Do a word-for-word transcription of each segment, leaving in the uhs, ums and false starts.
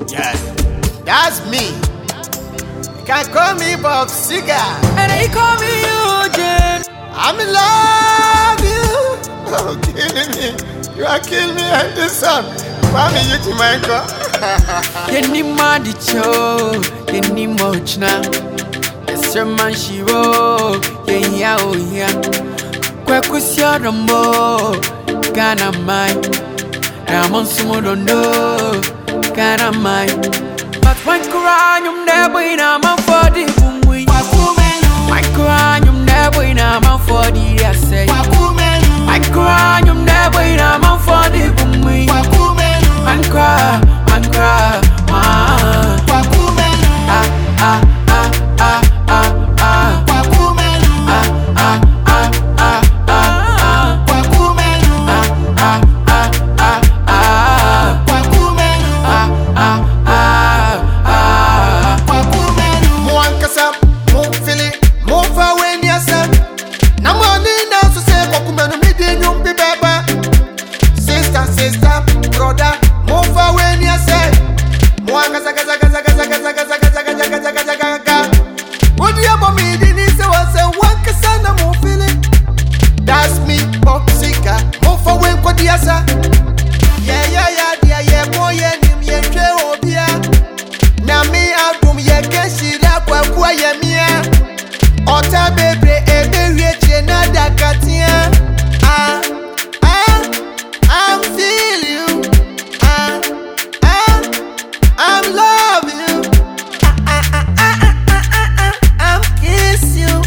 Yeah, that's me. You can call me Bob Seger. And they call me Eugene. I'm in love you. Oh, killing me. You are killing me and this song. Why me you to my car? Kenny Madicho, Kenny Mochna. Yes, your man she wrote. Yeah, yeah, oh, yeah. Kwekusia Rambo, Ghana mine. Ramon Sumo don't know, Ghana mine. But when Kuranyum never in a man for the boom. My Kuranyum never in a man for the essay. My Kuranyum never in a man for the boom. Man cry, man cry, man. Ah, ah, ah, ah, ah, ah. That's me, Bob Seger. Move away, Kodiasa. Yeah, yeah, yeah, yeah, yeah, boy, yeah, yeah, yeah, oh, yeah. Now me, I do me, yeah, can see that, what, what, yeah, me, Ota baby, eh, baby, yeah, nada, Katia. Ah, ah, I'm feel you. Ah, ah, I'm love you. Ah, ah, ah, ah, ah, ah, ah, I'm kiss you.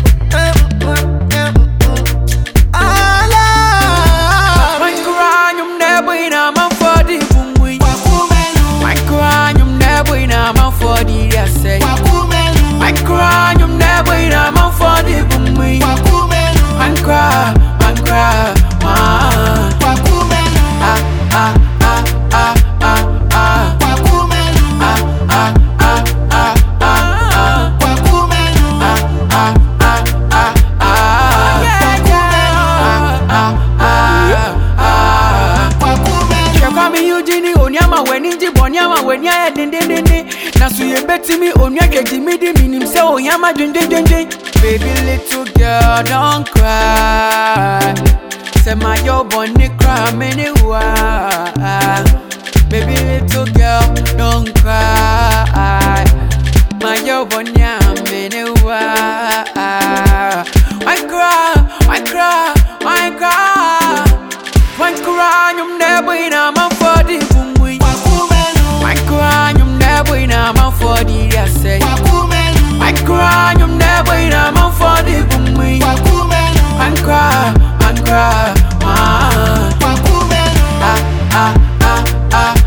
I cry, you never in a man for the boom. Man cry, man cry, man. Ah, ah, ah, ah, ah, ah. Ah, ah, ah, ah, ah, ah. Ah, ah, ah, ah, ah. Yeah, yeah. Ah, ah, ah, ah. You call me Eugene, Onyama, when you Bonyama, when you're din din din din. Now so you bet me on your get me the meaning so Onyama din din din din. Baby little girl, don't cry. Say my yo bonny cry many why. Baby little girl, don't cry. My yo bonny many why. Why cry? Why cry? Why cry? Why cry? You never in a man for the boom. Why cry? You never in a man for the essay. Why cry? You never in a man for the boom. Man cry, man cry, man. Ah, ah, ah, ah.